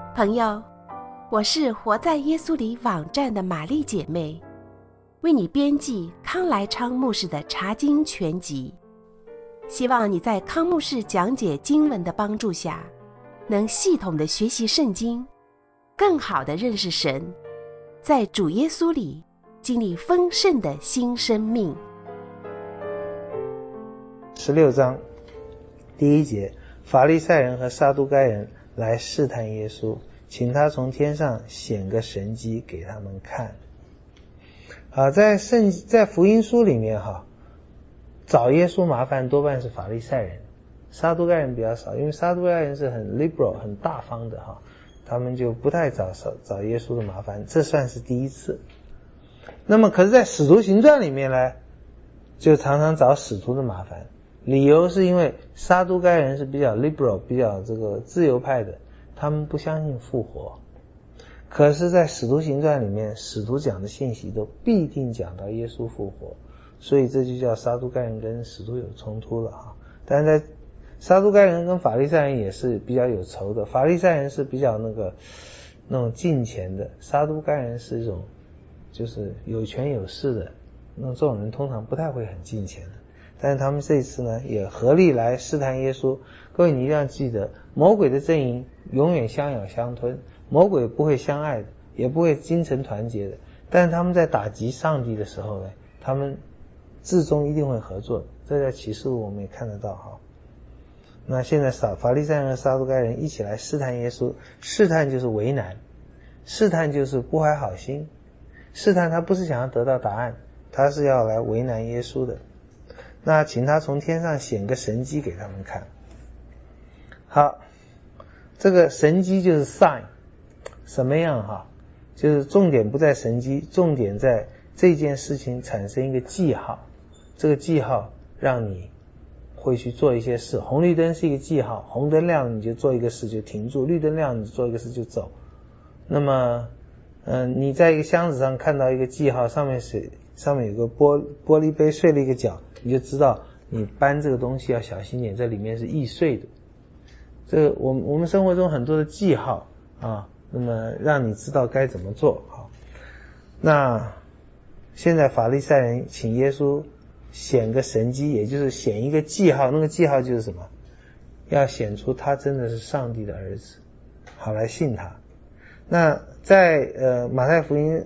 朋友，我是活在耶稣里网站的玛丽姐妹，为你编辑康来昌牧师的查经全集，希望你在康牧师讲解经文的帮助下，能系统的学习圣经，更好的认识神，在主耶稣里经历丰盛的新生命。 16章第1节，法利赛人和撒都该人来试探耶稣，请他从天上显个神迹给他们看。在福音书里面找耶稣麻烦多半是法利赛人，撒都该人比较少，因为撒都该人是很 liberal 很大方的他们就不太找耶稣的麻烦，这算是第一次。那么可是在使徒行传里面呢，就常常找使徒的麻烦，理由是因为撒都该人是比较 liberal 比较这个自由派的，他们不相信复活。可是在使徒行传里面，使徒讲的信息都必定讲到耶稣复活，所以这就叫撒都该人跟使徒有冲突了但是在撒都该人跟法利赛人也是比较有仇的，法利赛人是比较那种敬虔的，撒都该人是一种就是有权有势的，那这种人通常不太会很敬虔的。但是他们这一次呢，也合力来试探耶稣。各位你一定要记得，魔鬼的阵营永远相咬相吞，魔鬼不会相爱的，也不会精诚团结的，但是他们在打击上帝的时候呢，他们至终一定会合作的，这在启示录我们也看得到那现在法利赛人和撒都该人一起来试探耶稣，试探就是为难，试探就是不怀好心，试探他不是想要得到答案，他是要来为难耶稣的。那请他从天上显个神迹给他们看。好，这个神迹就是 sign， 什么样就是重点不在神迹，重点在这件事情产生一个记号，这个记号让你会去做一些事。红绿灯是一个记号，红灯亮你就做一个事就停住，绿灯亮你做一个事就走。那么你在一个箱子上看到一个记号，上面有个玻璃杯碎了一个角，你就知道你搬这个东西要小心点，这里面是易碎的。这个我们生活中很多的记号那么让你知道该怎么做那现在法利赛人请耶稣显个神迹，也就是显一个记号，那个记号就是什么？要显出他真的是上帝的儿子，好来信他。那在马太福音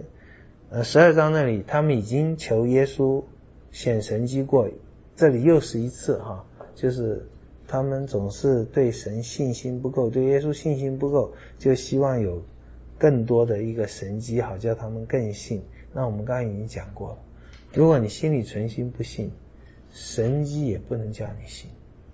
12章那里，他们已经求耶稣显神迹过，这里又是一次就是他们总是对神信心不够，对耶稣信心不够，就希望有更多的一个神迹，好叫他们更信。那我们刚刚已经讲过了，如果你心里存心不信，神迹也不能叫你信。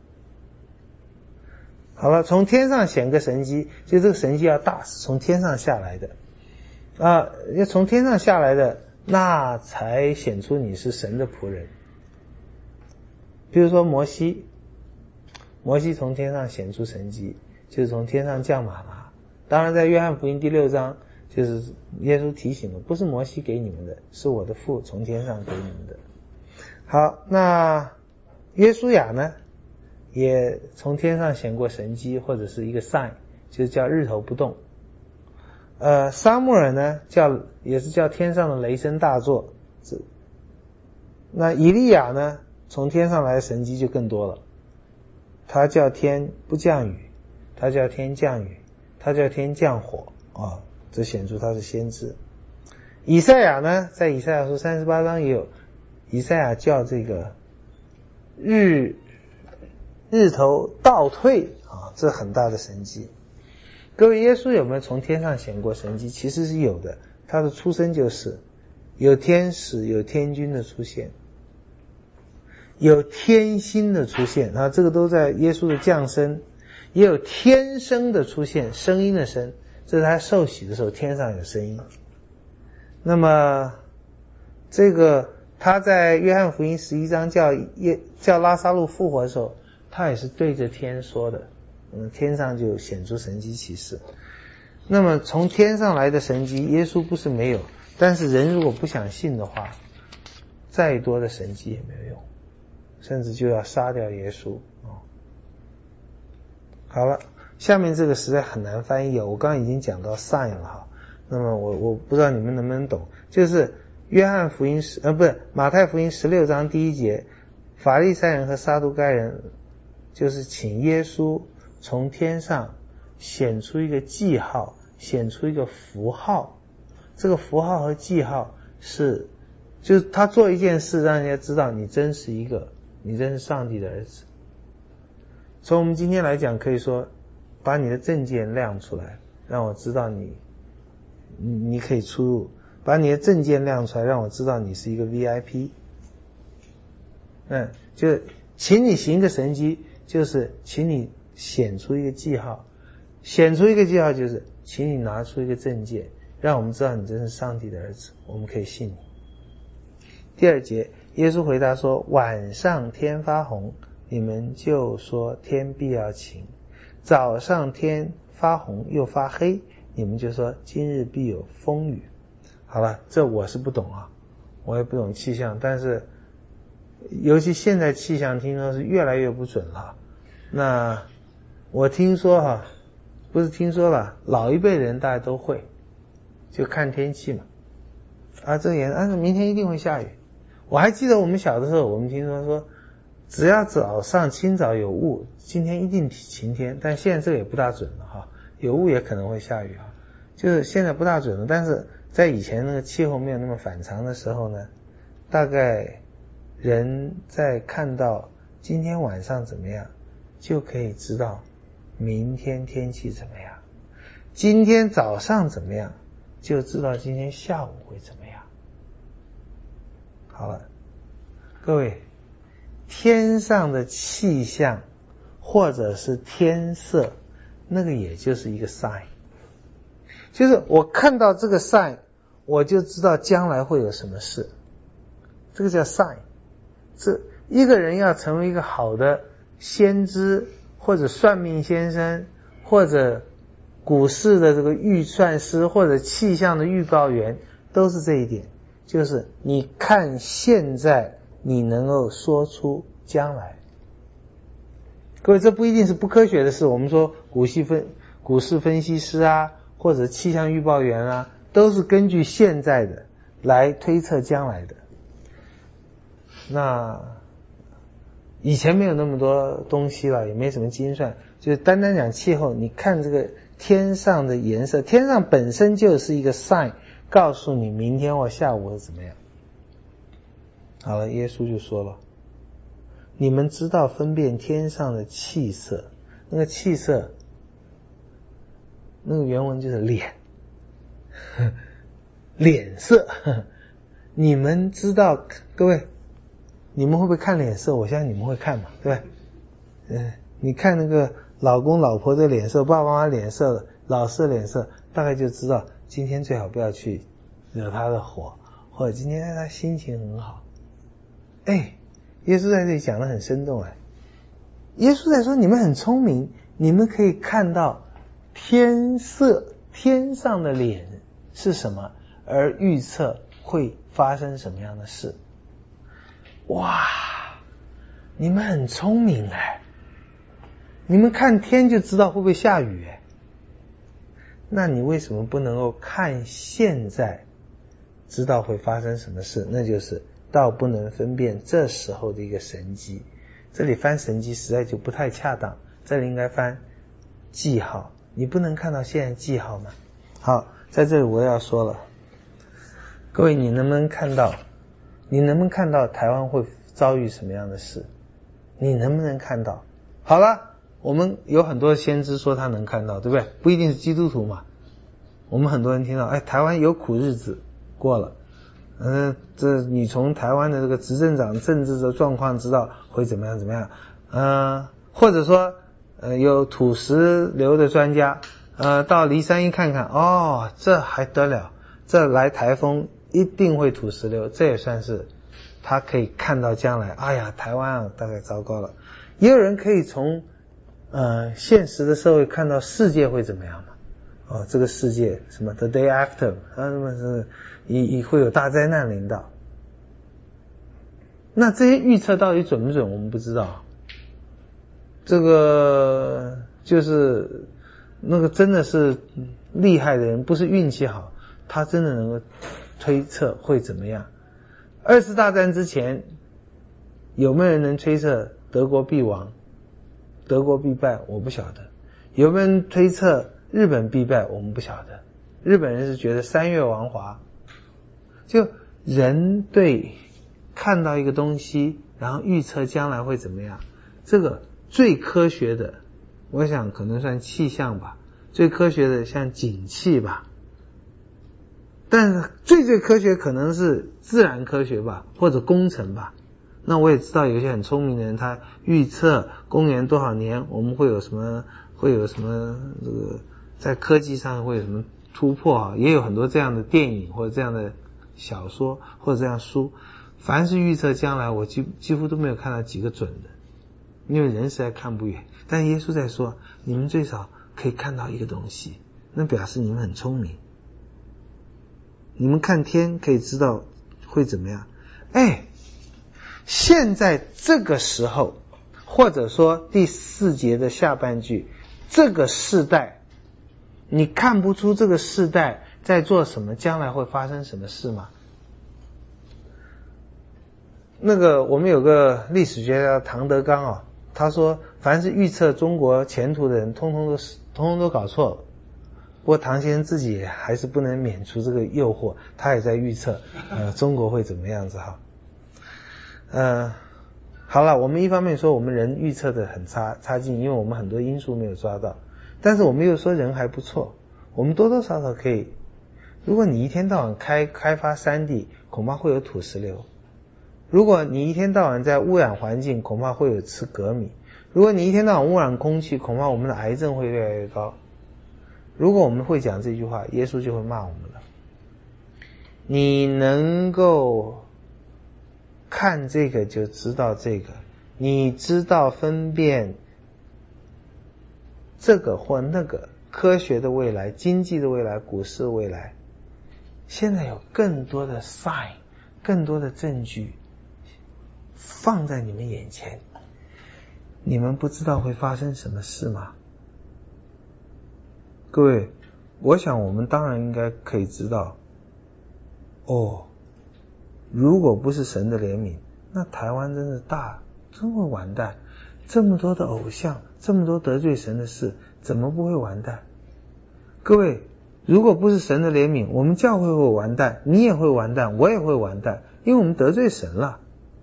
好了，从天上显个神迹，就这个神迹要大，是从天上下来的要从天上下来的，那才显出你是神的仆人。比如说摩西从天上显出神迹，就是从天上降玛拿。当然在约翰福音第6章，就是耶稣提醒了，不是摩西给你们的，是我的父从天上给你们的。好，那约书亚呢也从天上显过神迹，或者是一个 sign， 就是叫日头不动。撒母耳呢也是叫天上的雷声大作。那以利亚呢从天上来的神迹就更多了，他叫天不降雨，他叫天降雨，他叫天降火这显出他是先知。以赛亚呢在以赛亚书38章也有，以赛亚叫这个日头倒退这很大的神迹。各位，耶稣有没有从天上显过神迹？其实是有的，他的出生就是有天使有天君的出现，有天星的出现这个都在耶稣的降生。也有天声的出现，声音的声，这是他受洗的时候天上有声音。那么这个他在约翰福音11章叫拉撒路复活的时候，他也是对着天说的，天上就显出神迹奇事。那么从天上来的神迹，耶稣不是没有，但是人如果不想信的话，再多的神迹也没有用，甚至就要杀掉耶稣好了， 下面这个实在很难翻译我刚刚已经讲到 sign 了哈。那么我不知道你们能不能懂，就是约翰福音马太福音16章第1节，法利赛人和撒都该人就是请耶稣从天上显出一个记号，显出一个符号。这个符号和记号就是他做一件事让人家知道你真是上帝的儿子。从我们今天来讲，可以说把你的证件亮出来，让我知道你可以出入，把你的证件亮出来，让我知道你是一个 VIP。就请你行个神迹，就是请你显出一个记号，显出一个记号就是请你拿出一个证件，让我们知道你真是上帝的儿子，我们可以信你。第2节，耶稣回答说，晚上天发红，你们就说天必要晴；早上天发红又发黑，你们就说今日必有风雨。好了，这我是不懂啊，我也不懂气象，但是尤其现在气象听说是越来越不准了。那我听说不是听说了，老一辈人大家都会，就看天气嘛。这个明天一定会下雨。我还记得我们小的时候，我们听说只要清早有雾，今天一定晴天，但现在这个也不大准了哈，有雾也可能会下雨哈，就是现在不大准了。但是在以前那个气候没有那么反常的时候呢，大概人在看到今天晚上怎么样，就可以知道明天天气怎么样，今天早上怎么样，就知道今天下午会怎么样。好了，各位，天上的气象或者是天色，那个也就是一个 sign， 就是我看到这个 sign， 我就知道将来会有什么事，这个叫 sign。 这一个人要成为一个好的先知，或者算命先生，或者股市的这个预算师，或者气象的预报员，都是这一点，就是你看现在，你能够说出将来。各位，这不一定是不科学的事，我们说股市分析师啊，或者气象预报员啊，都是根据现在的来推测将来的。那以前没有那么多东西了，也没什么精算，就是单单讲气候，你看这个天上的颜色，天上本身就是一个 sign， 告诉你明天或下午会怎么样。好了，耶稣就说了，你们知道分辨天上的气色，那个气色，那个原文就是脸色。你们知道，各位，你们会不会看脸色？我相信你们会看嘛，对吧？你看那个老公老婆的脸色，爸爸妈妈脸色，老师的脸色，大概就知道今天最好不要去惹他的火，或者今天他心情很好。耶稣在这里讲得很生动耶稣在说你们很聪明，你们可以看到天色，天上的脸是什么，而预测会发生什么样的事。哇，你们很聪明你们看天就知道会不会下雨那你为什么不能够看现在知道会发生什么事？那就是到不能分辨这时候的一个神迹。这里翻神迹实在就不太恰当，这里应该翻记号。你不能看到现在记号吗？好，在这里我要说了，各位，你能不能看到台湾会遭遇什么样的事？你能不能看到？好了，我们有很多先知说他能看到，对不对？不一定是基督徒嘛。我们很多人听到台湾有苦日子过了，这你从台湾的这个执政党政治的状况知道会怎么样，或者说有土石流的专家到梨山一看看，这还得了，这来台风一定会土石流，这也算是他可以看到将来，台湾大概糟糕了。也有人可以从现实的社会看到世界会怎么样嘛，这个世界什么 the day after， 什么是会有大灾难临到。那这些预测到底准不准我们不知道。这个就是那个真的是厉害的人，不是运气好，他真的能够推测会怎么样。二次大战之前，有没有人能推测德国必亡、德国必败？我不晓得。有没有人推测日本必败？我们不晓得。日本人是觉得三月亡华。就人对看到一个东西，然后预测将来会怎么样，这个最科学的，我想可能算气象吧，最科学的像景气吧，但是最科学可能是自然科学吧，或者工程吧。那我也知道有些很聪明的人，他预测公元多少年我们会有什么这个在科技上会有什么突破啊，也有很多这样的电影或者这样的小说或者这样书。凡是预测将来，我几乎都没有看到几个准的，因为人实在看不远。但耶稣在说，你们最少可以看到一个东西，那表示你们很聪明。你们看天可以知道会怎么样。现在这个时候，或者说第4节的下半句，这个世代，你看不出这个世代在做什么，将来会发生什么事吗？那个我们有个历史学家唐德刚啊，他说凡是预测中国前途的人通通都搞错了。不过唐先生自己还是不能免除这个诱惑，他也在预测中国会怎么样子哈。好了，我们一方面说我们人预测的很差劲，因为我们很多因素没有抓到，但是我们又说人还不错，我们多多少少可以，如果你一天到晚开发山地，恐怕会有土石流。如果你一天到晚在污染环境，恐怕会有吃镉米。如果你一天到晚污染空气，恐怕我们的癌症会越来越高。如果我们会讲这句话，耶稣就会骂我们了。你能够看这个就知道这个，你知道分辨这个或那个，科学的未来、经济的未来、股市的未来，现在有更多的 sign， 更多的证据放在你们眼前，你们不知道会发生什么事吗？各位，我想我们当然应该可以知道，如果不是神的怜悯，那台湾真是真会完蛋。这么多的偶像，这么多得罪神的事，怎么不会完蛋？各位，如果不是神的怜悯，我们教会会完蛋，你也会完蛋，我也会完蛋，因为我们得罪神了。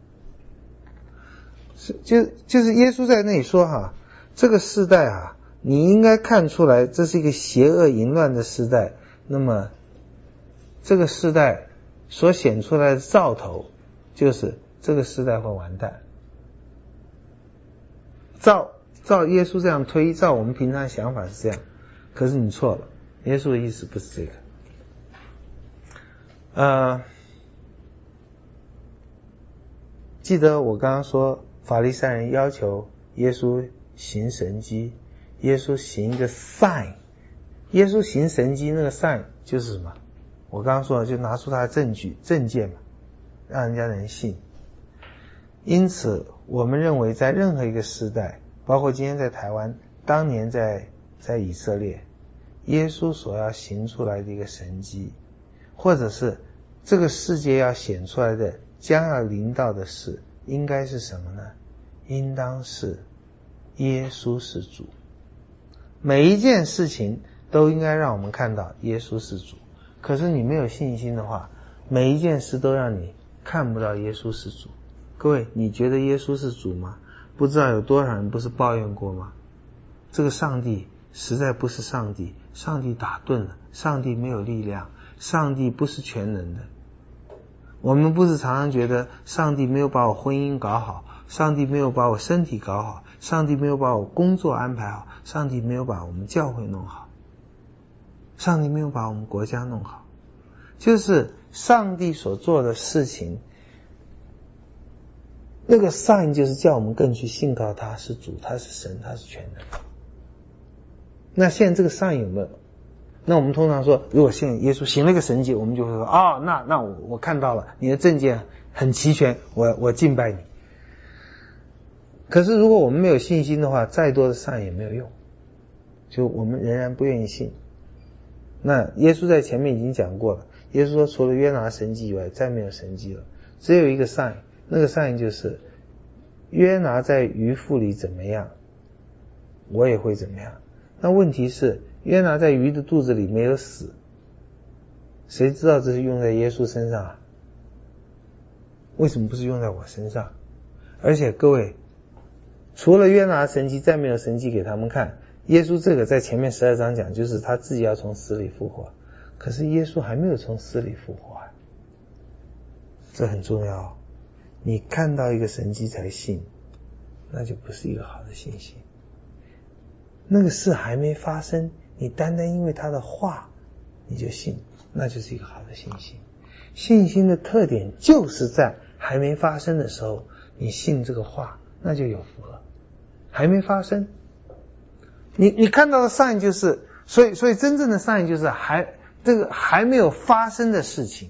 就是耶稣在那里说哈，这个世代啊，你应该看出来这是一个邪恶淫乱的世代，那么这个世代所显出来的兆头就是这个世代会完蛋。照耶稣这样推，照我们平常想法是这样，可是你错了，耶稣的意思不是这个。记得我刚刚说法利赛人要求耶稣行神迹，耶稣行一个 sign， 耶稣行神迹那个 sign 就是什么？我刚刚说了，就拿出他的证件嘛，让人家能信。因此我们认为在任何一个时代，包括今天在台湾，当年在以色列，耶稣所要行出来的一个神迹，或者是这个世界要显出来的将要临到的事，应该是什么呢？应当是耶稣是主。每一件事情都应该让我们看到耶稣是主。可是你没有信心的话，每一件事都让你看不到耶稣是主。各位，你觉得耶稣是主吗？不知道有多少人不是抱怨过吗？这个上帝实在不是上帝，上帝打盹了，上帝没有力量，上帝不是全能的。我们不是常常觉得上帝没有把我婚姻搞好，上帝没有把我身体搞好，上帝没有把我工作安排好，上帝没有把我们教会弄好，上帝没有把我们国家弄好。就是上帝所做的事情，那个 sign 就是叫我们更去信靠他是主，他是神，他是全能。那现在这个 sign 有没有？那我们通常说，如果现在耶稣行了一个神迹，我们就会说那我看到了，你的证件很齐全，我敬拜你。可是如果我们没有信心的话，再多的sign也没有用。 就我们仍然不愿意信。那耶稣在前面已经讲过了，耶稣说除了约拿神迹以外再没有神迹了，只有一个 sign， 那个 sign 就是约拿在鱼腹里怎么样，我也会怎么样。那问题是约拿在鱼的肚子里没有死，谁知道这是用在耶稣身上啊？为什么不是用在我身上？而且各位，除了约拿神迹再没有神迹给他们看。耶稣这个在前面12章讲，就是他自己要从死里复活，可是耶稣还没有从死里复活啊，这很重要。你看到一个神迹才信，那就不是一个好的信心。那个事还没发生，你单单因为他的话你就信，那就是一个好的信心。信心的特点就是在还没发生的时候你信这个话，那就有福了。还没发生，你看到的 sign 就是，所以真正的 sign 就是这个还没有发生的事情。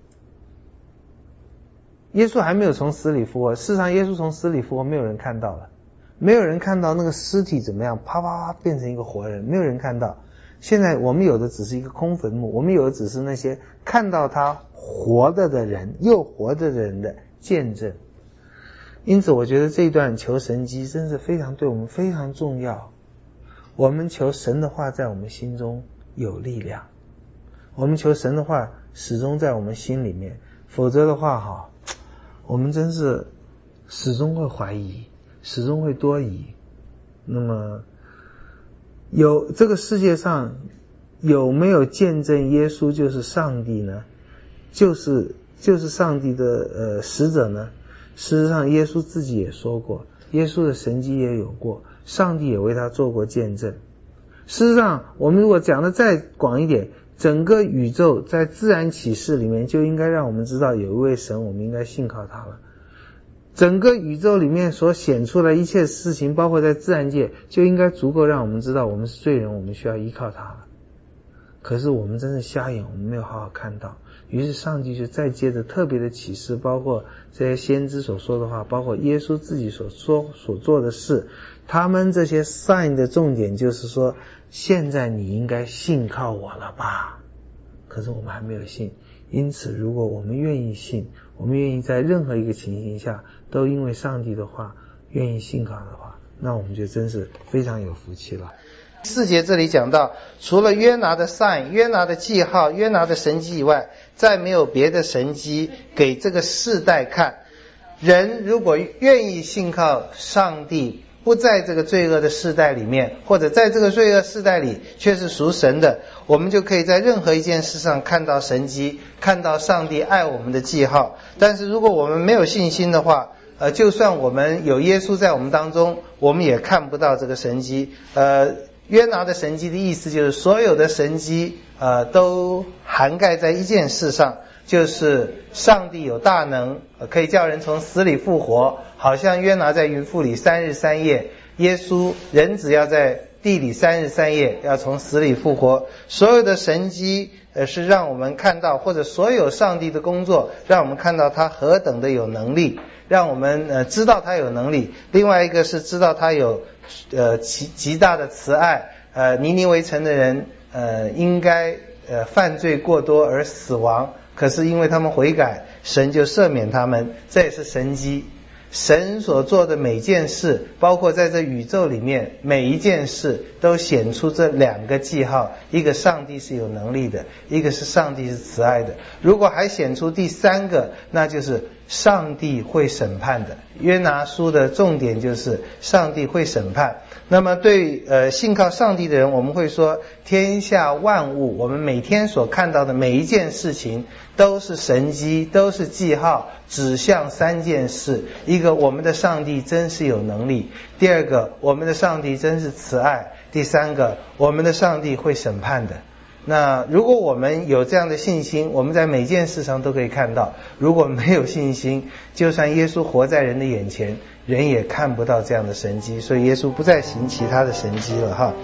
耶稣还没有从死里复活，事实上耶稣从死里复活没有人看到了，没有人看到那个尸体怎么样啪啪啪变成一个活人，没有人看到。现在我们有的只是一个空坟墓，我们有的只是那些看到他活着的人，又活着的人的见证。因此我觉得这一段求神迹真是非常对我们非常重要。我们求神的话在我们心中有力量，我们求神的话始终在我们心里面，否则的话我们真是始终会怀疑，始终会多疑。那么这个世界上有没有见证耶稣就是上帝呢？就是上帝的使者呢？事实上耶稣自己也说过，耶稣的神迹也有过，上帝也为他做过见证。事实上我们如果讲的再广一点，整个宇宙在自然启示里面就应该让我们知道有一位神，我们应该信靠他了。整个宇宙里面所显出来一切事情，包括在自然界，就应该足够让我们知道我们是罪人，我们需要依靠他了。可是我们真是瞎眼，我们没有好好看到。于是上帝就再接着特别的启示，包括这些先知所说的话，包括耶稣自己所说所做的事，他们这些 sign 的重点就是说，现在你应该信靠我了吧？可是我们还没有信。因此如果我们愿意信，我们愿意在任何一个情形下都因为上帝的话愿意信靠的话，那我们就真是非常有福气了。4节这里讲到，除了约拿的 sign、约拿的记号、约拿的神迹以外，再没有别的神迹给这个世代看。人如果愿意信靠上帝，不在这个罪恶的世代里面，或者在这个罪恶世代里却是属神的，我们就可以在任何一件事上看到神迹，看到上帝爱我们的记号。但是如果我们没有信心的话，就算我们有耶稣在我们当中，我们也看不到这个神迹。约拿的神迹的意思就是所有的神迹都涵盖在一件事上，就是上帝有大能，可以叫人从死里复活，好像约拿在鱼腹里3日3夜，耶稣人只要在地里3日3夜，要从死里复活。所有的神迹是让我们看到，或者所有上帝的工作让我们看到他何等的有能力，让我们知道他有能力。另外一个是知道他有极大的慈爱。尼尼微城的人应该犯罪过多而死亡，可是因为他们悔改，神就赦免他们，这也是神迹。神所做的每件事，包括在这宇宙里面每一件事，都显出这2个记号，一个上帝是有能力的，一个是上帝是慈爱的。如果还显出第3个，那就是上帝会审判的。约拿书的重点就是上帝会审判。那么对信靠上帝的人，我们会说天下万物，我们每天所看到的每一件事情都是神迹，都是记号，指向3件事。一个，我们的上帝真是有能力；第二个，我们的上帝真是慈爱；第三个，我们的上帝会审判的。那如果我们有这样的信心，我们在每件事上都可以看到。如果没有信心，就算耶稣活在人的眼前，人也看不到这样的神迹。所以耶稣不再行其他的神迹了哈。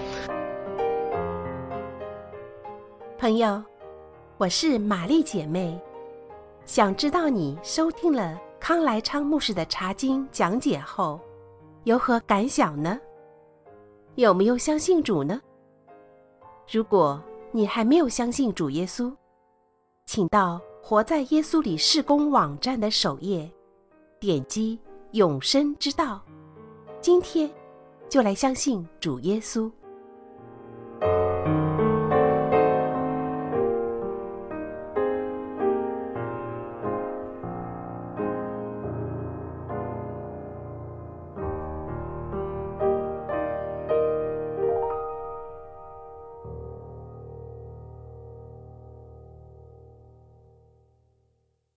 朋友，我是玛丽姐妹，想知道你收听了康来昌牧师的查经讲解后有何感想呢？有没有相信主呢？ 如果你还没有相信主耶稣，请到活在耶稣里事工网站的首页，点击永生之道，今天就来相信主耶稣。